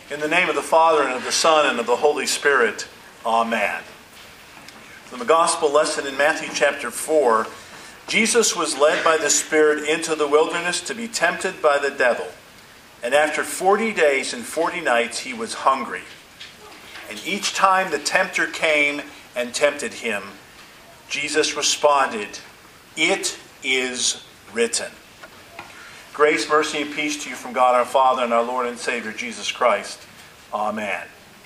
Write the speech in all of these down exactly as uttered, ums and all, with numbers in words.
In the name of the Father, and of the Son, and of the Holy Spirit. Amen. From the Gospel lesson in Matthew chapter four, Jesus was led by the Spirit into the wilderness to be tempted by the devil. And after forty days and forty nights he was hungry. And each time the tempter came and tempted him, Jesus responded, "It is written." Grace, mercy, and peace to you from God our Father and our Lord and Savior Jesus Christ. Amen.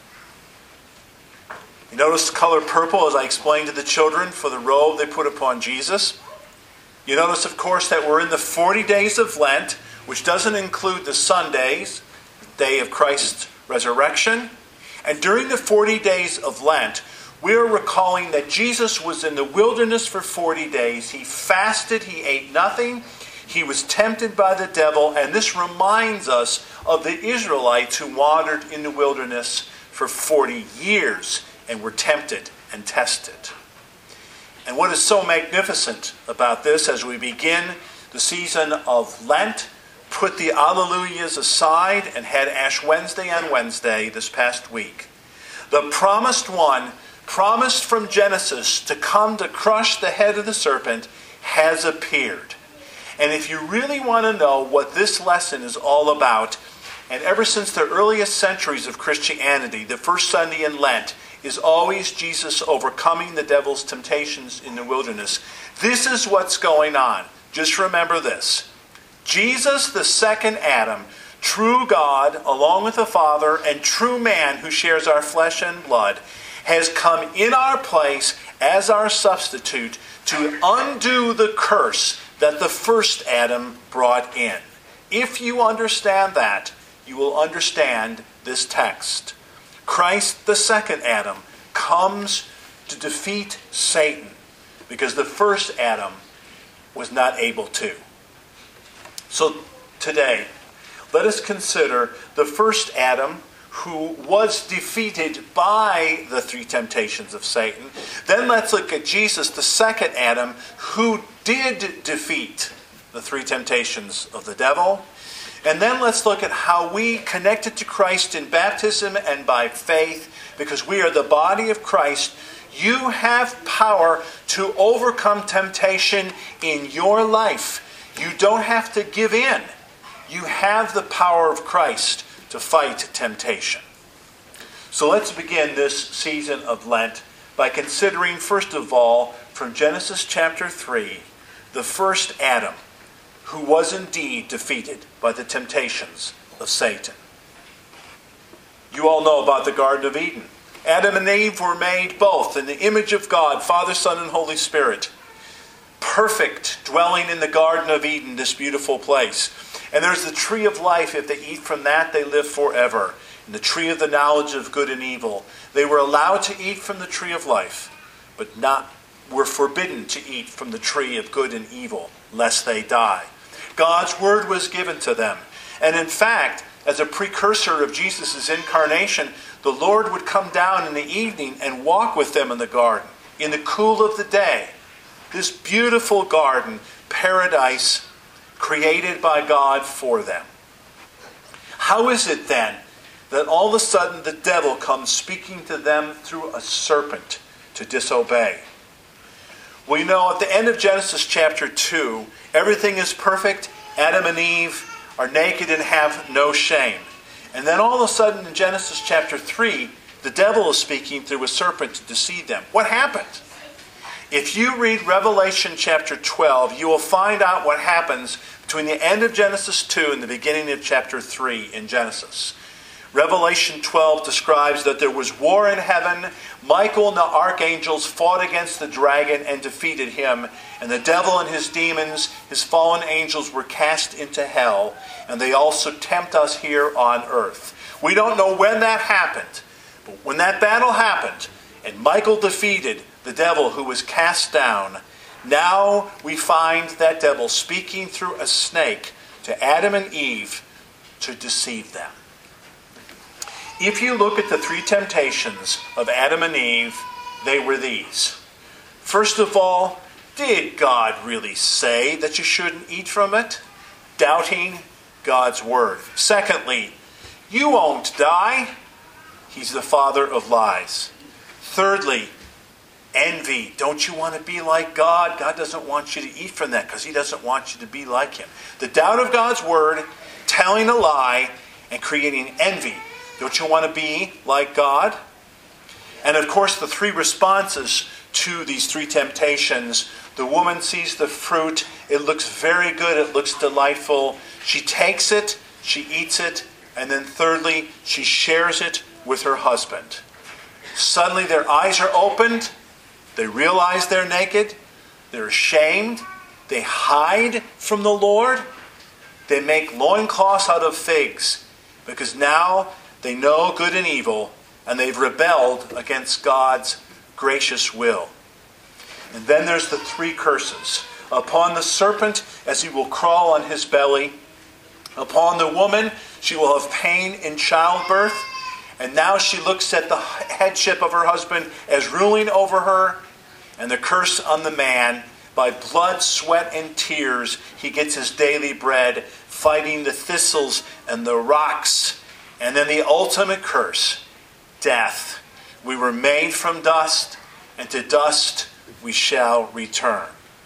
You notice the color purple as I explained to the children for the robe they put upon Jesus. You notice, of course, that we're in the forty days of Lent, which doesn't include the Sundays, the day of Christ's resurrection. And during the forty days of Lent, we are recalling that Jesus was in the wilderness for forty days. He fasted, he ate nothing. He was tempted by the devil, and this reminds us of the Israelites who wandered in the wilderness for forty years and were tempted and tested. And what is so magnificent about this as we begin the season of Lent, put the Alleluias aside, and had Ash Wednesday on Wednesday this past week. The promised one, promised from Genesis to come to crush the head of the serpent, has appeared. And if you really want to know what this lesson is all about, and ever since the earliest centuries of Christianity, the first Sunday in Lent is always Jesus overcoming the devil's temptations in the wilderness. This is what's going on. Just remember this. Jesus, the second Adam, true God, along with the Father, and true man who shares our flesh and blood, has come in our place as our substitute to undo the curse that the first Adam brought in. If you understand that, you will understand this text. Christ, the second Adam, comes to defeat Satan because the first Adam was not able to. So today, let us consider the first Adam who was defeated by the three temptations of Satan. Then let's look at Jesus, the second Adam, who did defeat the three temptations of the devil. And then let's look at how we connected to Christ in baptism and by faith, because we are the body of Christ. You have power to overcome temptation in your life. You don't have to give in. You have the power of Christ to fight temptation. So let's begin this season of Lent by considering, first of all, from Genesis chapter three, the first Adam, who was indeed defeated by the temptations of Satan. You all know about the Garden of Eden. Adam and Eve were made both in the image of God, Father, Son, and Holy Spirit. Perfect, dwelling in the Garden of Eden, this beautiful place. And there's the tree of life. If they eat from that, they live forever. And the tree of the knowledge of good and evil. They were allowed to eat from the tree of life, but not were forbidden to eat from the tree of good and evil, lest they die. God's word was given to them. And in fact, as a precursor of Jesus' incarnation, the Lord would come down in the evening and walk with them in the garden, in the cool of the day. This beautiful garden, paradise, created by God for them. How is it then that all of a sudden the devil comes speaking to them through a serpent to disobey? We know at the end of Genesis chapter two, everything is perfect. Adam and Eve are naked and have no shame. And then all of a sudden in Genesis chapter three, the devil is speaking through a serpent to deceive them. What happened? If you read Revelation chapter twelve, you will find out what happens between the end of Genesis two and the beginning of chapter three in Genesis. Revelation twelve describes that there was war in heaven. Michael and the archangels fought against the dragon and defeated him. And the devil and his demons, his fallen angels, were cast into hell. And they also tempt us here on earth. We don't know when that happened. But when that battle happened, and Michael defeated the devil who was cast down, now we find that devil speaking through a snake to Adam and Eve to deceive them. If you look at the three temptations of Adam and Eve, they were these. First of all, did God really say that you shouldn't eat from it? Doubting God's word. Secondly, You won't die. He's the father of lies. Thirdly, envy. Don't you want to be like God? God doesn't want you to eat from that because he doesn't want you to be like him. The doubt of God's word, telling a lie, and creating envy. Don't you want to be like God? And of course, the three responses to these three temptations. The woman sees the fruit. It looks very good. It looks delightful. She takes it. She eats it. And then thirdly, she shares it with her husband. Suddenly their eyes are opened. They realize they're naked. They're ashamed. They hide from the Lord. They make loincloths out of figs because now they know good and evil and they've rebelled against God's gracious will. And then there's the three curses. Upon the serpent, as he will crawl on his belly. Upon the woman, she will have pain in childbirth. And now she looks at the headship of her husband as ruling over her. And the curse on the man, by blood, sweat, and tears, he gets his daily bread, fighting the thistles and the rocks. And then the ultimate curse, death. We were made from dust, and to dust we shall return.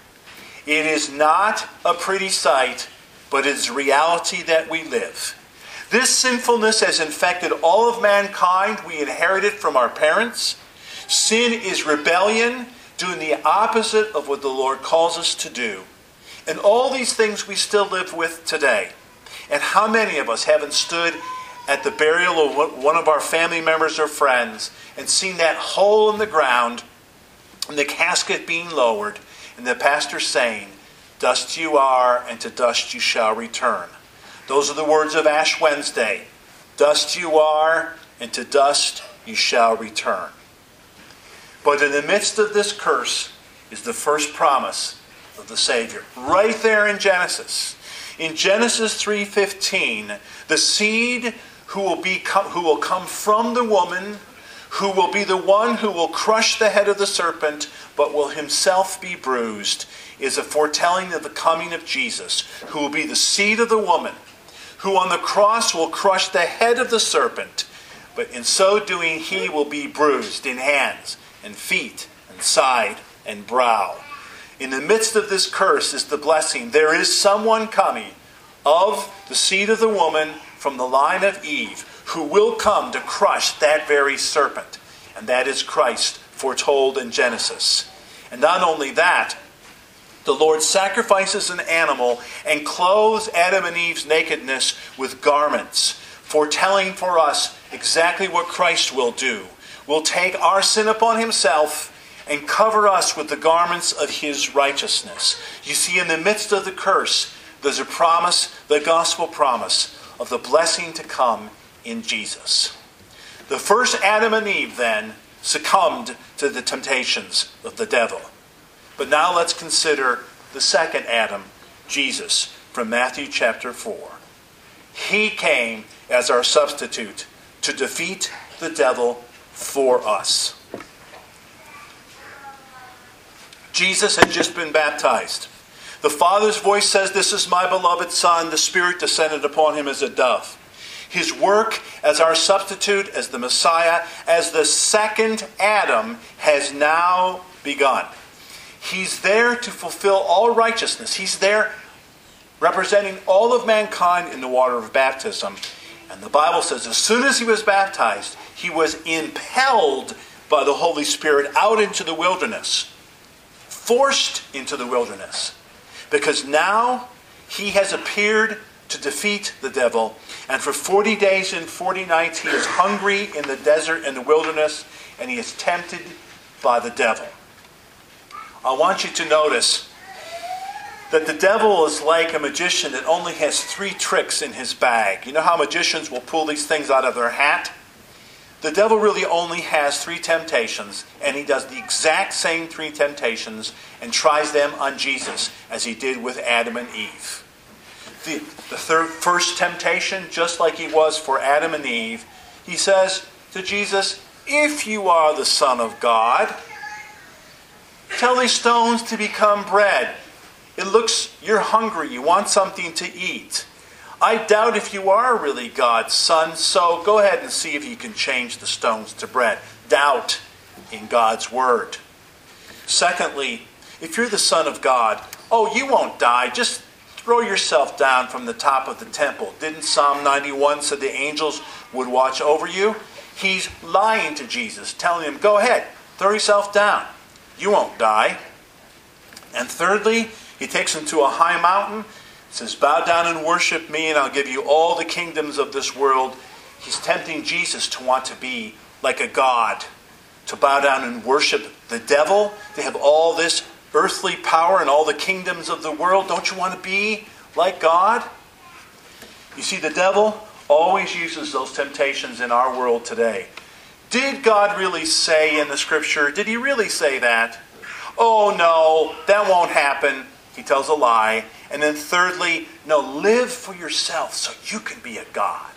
It is not a pretty sight, but it is reality that we live. This sinfulness has infected all of mankind. We inherited from our parents. Sin is rebellion, doing the opposite of what the Lord calls us to do. And all these things we still live with today. And how many of us haven't stood at the burial of one of our family members or friends and seen that hole in the ground and the casket being lowered and the pastor saying, "Dust you are, and to dust you shall return." Those are the words of Ash Wednesday. Dust you are, and to dust you shall return. But in the midst of this curse is the first promise of the Savior. Right there in Genesis. In Genesis three fifteen, the seed who will, be, who will come from the woman, who will be the one who will crush the head of the serpent, but will himself be bruised, is a foretelling of the coming of Jesus, who will be the seed of the woman, who on the cross will crush the head of the serpent, but in so doing he will be bruised in hands and feet and side and brow. In the midst of this curse is the blessing. There is someone coming of the seed of the woman from the line of Eve who will come to crush that very serpent. And that is Christ, foretold in Genesis. And not only that, the Lord sacrifices an animal and clothes Adam and Eve's nakedness with garments, foretelling for us exactly what Christ will do. Will take our sin upon himself and cover us with the garments of his righteousness. You see, in the midst of the curse, there's a promise, the gospel promise, of the blessing to come in Jesus. The first Adam and Eve, then, succumbed to the temptations of the devil. But now let's consider the second Adam, Jesus, from Matthew chapter four. He came as our substitute to defeat the devil for us. Jesus had just been baptized. The Father's voice says, "This is my beloved Son." The Spirit descended upon him as a dove. His work as our substitute, as the Messiah, as the second Adam, has now begun. He's there to fulfill all righteousness. He's there representing all of mankind in the water of baptism. And the Bible says as soon as he was baptized, he was impelled by the Holy Spirit out into the wilderness. Forced into the wilderness. Because now he has appeared to defeat the devil. And for forty days and forty nights he is hungry in the desert and the wilderness. And he is tempted by the devil. I want you to notice that the devil is like a magician that only has three tricks in his bag. You know how magicians will pull these things out of their hat? The devil really only has three temptations, and he does the exact same three temptations and tries them on Jesus as he did with Adam and Eve. The, the third, first temptation, just like he was for Adam and Eve, he says to Jesus, "If you are the Son of God, tell these stones to become bread." It looks, you're hungry, you want something to eat. I doubt if you are really God's son, so go ahead and see if you can change the stones to bread. Doubt in God's word. Secondly, if you're the Son of God, oh, you won't die. Just throw yourself down from the top of the temple. Didn't Psalm ninety-one say the angels would watch over you? He's lying to Jesus, telling him, go ahead, throw yourself down. You won't die. And thirdly, he takes him to a high mountain, says, bow down and worship me, and I'll give you all the kingdoms of this world. He's tempting Jesus to want to be like a god, to bow down and worship the devil, to have all this earthly power and all the kingdoms of the world. Don't you want to be like God? You see, the devil always uses those temptations in our world today. Did God really say in the scripture, did he really say that? Oh no, that won't happen. He tells a lie. And then thirdly, no, live for yourself so you can be a God.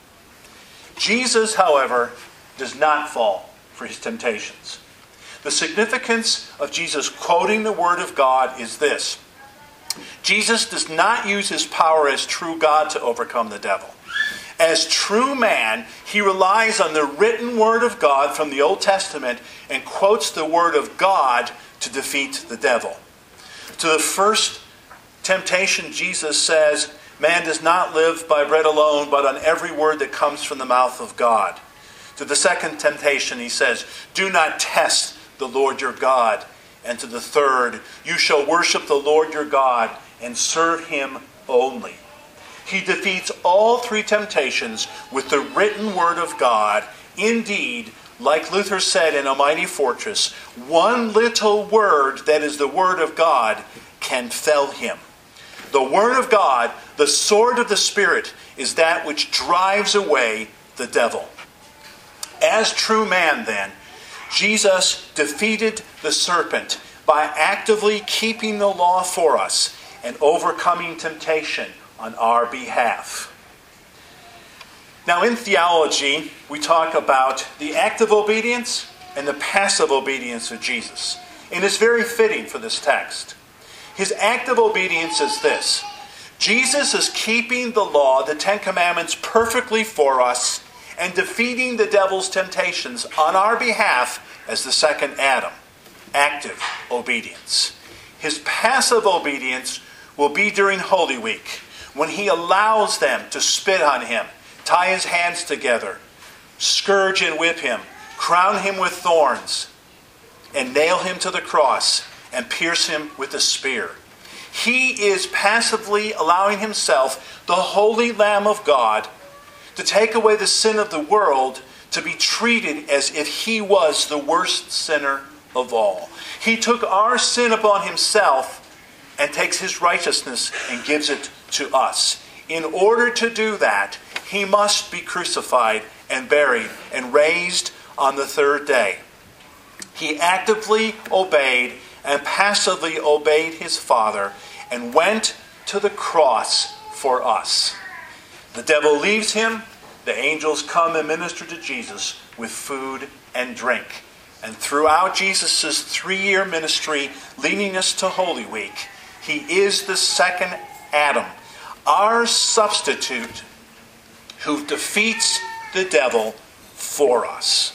Jesus, however, does not fall for his temptations. The significance of Jesus quoting the Word of God is this. Jesus does not use his power as true God to overcome the devil. As true man, he relies on the written Word of God from the Old Testament and quotes the Word of God to defeat the devil. To the first temptation, Jesus says, man does not live by bread alone, but on every word that comes from the mouth of God. To the second temptation, he says, do not test the Lord your God. And to the third, you shall worship the Lord your God and serve him only. He defeats all three temptations with the written word of God. Indeed, like Luther said in A Mighty Fortress, one little word that is the word of God can fell him. The word of God, the sword of the Spirit, is that which drives away the devil. As true man, then, Jesus defeated the serpent by actively keeping the law for us and overcoming temptation on our behalf. Now, in theology, we talk about the active obedience and the passive obedience of Jesus. And it's very fitting for this text. His active obedience is this. Jesus is keeping the law, the Ten Commandments, perfectly for us and defeating the devil's temptations on our behalf as the second Adam. Active obedience. His passive obedience will be during Holy Week, when he allows them to spit on him, tie his hands together, scourge and whip him, crown him with thorns, and nail him to the cross and pierce him with a spear. He is passively allowing himself, the holy Lamb of God, to take away the sin of the world, to be treated as if he was the worst sinner of all. He took our sin upon himself and takes his righteousness and gives it to us. In order to do that, he must be crucified and buried and raised on the third day. He actively obeyed and passively obeyed his Father and went to the cross for us. The devil leaves him. The angels come and minister to Jesus with food and drink. And throughout Jesus' three-year ministry, leading us to Holy Week, he is the second Adam, our substitute who defeats the devil for us.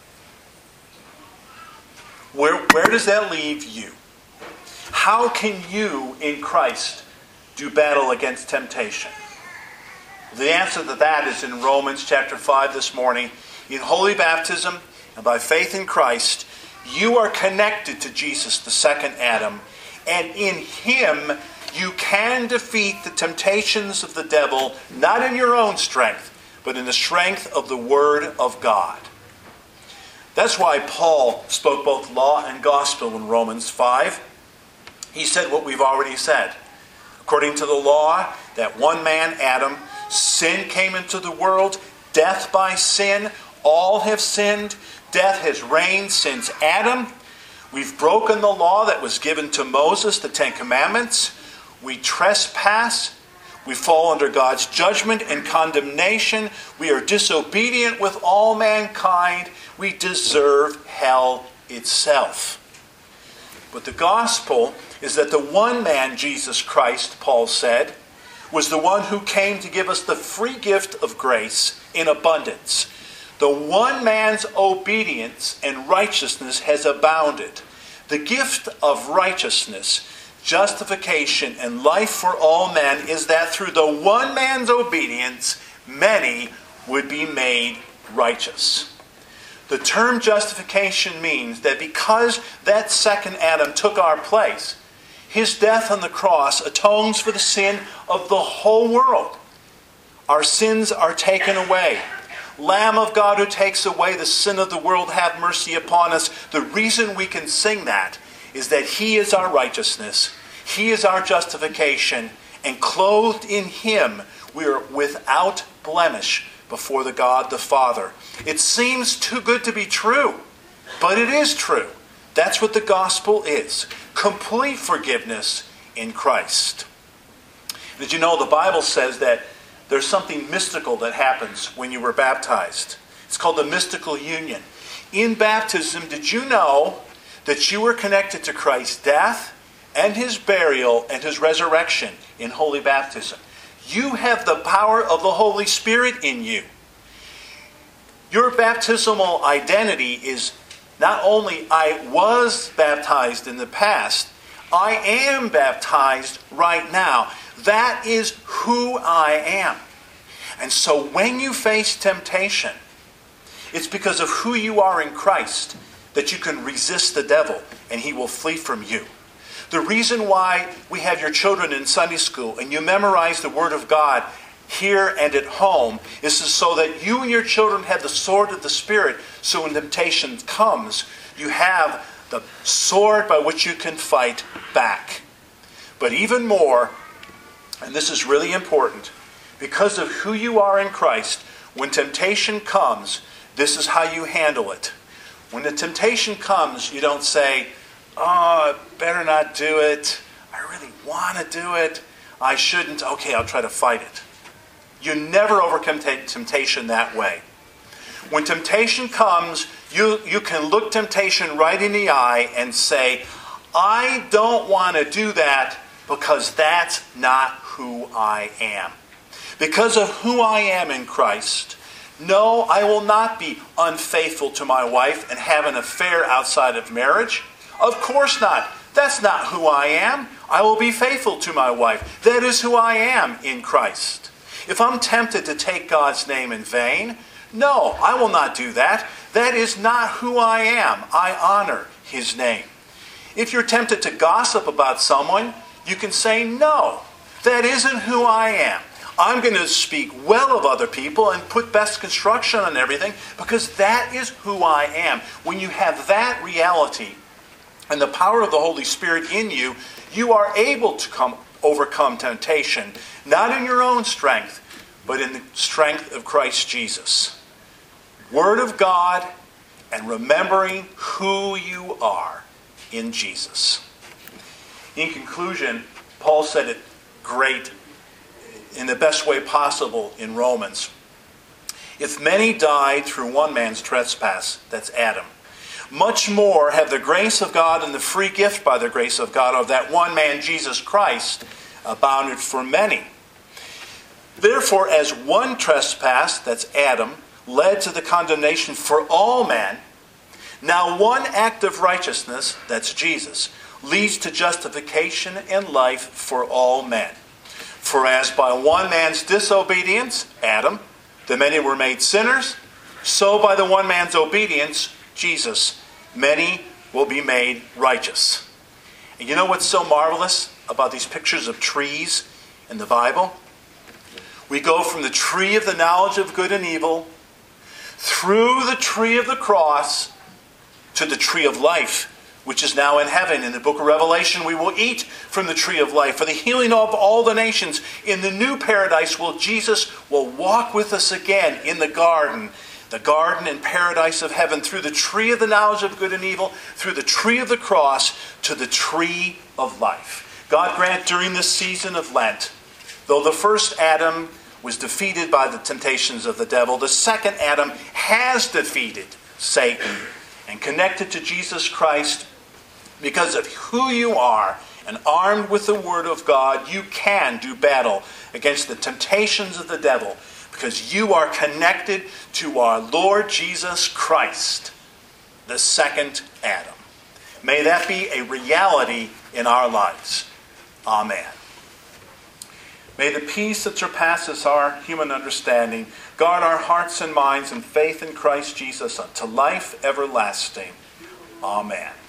Where, where does that leave you? How can you in Christ do battle against temptation? The answer to that is in Romans chapter five this morning. In holy baptism and by faith in Christ, you are connected to Jesus, the second Adam, and in him you can defeat the temptations of the devil, not in your own strength, but in the strength of the Word of God. That's why Paul spoke both law and gospel in Romans five. He said what we've already said. According to the law, that one man, Adam, sin came into the world, death by sin, all have sinned, death has reigned since Adam. We've broken the law that was given to Moses, the Ten Commandments. We trespass. We fall under God's judgment and condemnation. We are disobedient with all mankind. We deserve hell itself. But the gospel is that the one man, Jesus Christ, Paul said, was the one who came to give us the free gift of grace in abundance. The one man's obedience and righteousness has abounded. The gift of righteousness, justification, and life for all men is that through the one man's obedience, many would be made righteous. The term justification means that because that second Adam took our place, his death on the cross atones for the sin of the whole world. Our sins are taken away. Lamb of God who takes away the sin of the world, have mercy upon us. The reason we can sing that is that he is our righteousness. He is our justification. And clothed in him, we are without blemish before the God the Father. It seems too good to be true, but it is true. That's what the gospel is. Complete forgiveness in Christ. Did you know the Bible says that there's something mystical that happens when you were baptized? It's called the mystical union. In baptism, did you know that you were connected to Christ's death and his burial and his resurrection in holy baptism? You have the power of the Holy Spirit in you. Your baptismal identity is not only I was baptized in the past, I am baptized right now. That is who I am. And so when you face temptation, it's because of who you are in Christ that you can resist the devil and he will flee from you. The reason why we have your children in Sunday school and you memorize the Word of God here and at home is so that you and your children have the sword of the Spirit, so when temptation comes, you have the sword by which you can fight back. But even more, and this is really important, because of who you are in Christ, when temptation comes, this is how you handle it. When the temptation comes, you don't say, oh, I better not do it. I really want to do it. I shouldn't. Okay, I'll try to fight it. You never overcome t- temptation that way. When temptation comes, you, you can look temptation right in the eye and say, I don't want to do that because that's not who I am. Because of who I am in Christ, no, I will not be unfaithful to my wife and have an affair outside of marriage. Of course not. That's not who I am. I will be faithful to my wife. That is who I am in Christ. If I'm tempted to take God's name in vain, no, I will not do that. That is not who I am. I honor his name. If you're tempted to gossip about someone, you can say, no, that isn't who I am. I'm going to speak well of other people and put best construction on everything because that is who I am. When you have that reality and the power of the Holy Spirit in you, you are able to come, overcome temptation, not in your own strength, but in the strength of Christ Jesus. Word of God and remembering who you are in Jesus. In conclusion, Paul said it great in the best way possible in Romans. If many died through one man's trespass, that's Adam, much more have the grace of God and the free gift by the grace of God of that one man, Jesus Christ, abounded for many. Therefore, as one trespass, that's Adam, led to the condemnation for all men, now one act of righteousness, that's Jesus, leads to justification and life for all men. For as by one man's disobedience, Adam, the many were made sinners, so by the one man's obedience, Jesus, many will be made righteous. And you know what's so marvelous about these pictures of trees in the Bible? We go from the tree of the knowledge of good and evil, through the tree of the cross, to the tree of life, which is now in heaven. In the book of Revelation, we will eat from the tree of life for the healing of all the nations. In the new paradise, will Jesus will walk with us again in the garden, the garden and paradise of heaven, through the tree of the knowledge of good and evil, through the tree of the cross, to the tree of life. God grant during this season of Lent, though the first Adam was defeated by the temptations of the devil, the second Adam has defeated Satan and connected to Jesus Christ because of who you are and armed with the Word of God, you can do battle against the temptations of the devil because you are connected to our Lord Jesus Christ, the second Adam. May that be a reality in our lives. Amen. May the peace that surpasses our human understanding guard our hearts and minds in faith in Christ Jesus unto life everlasting. Amen.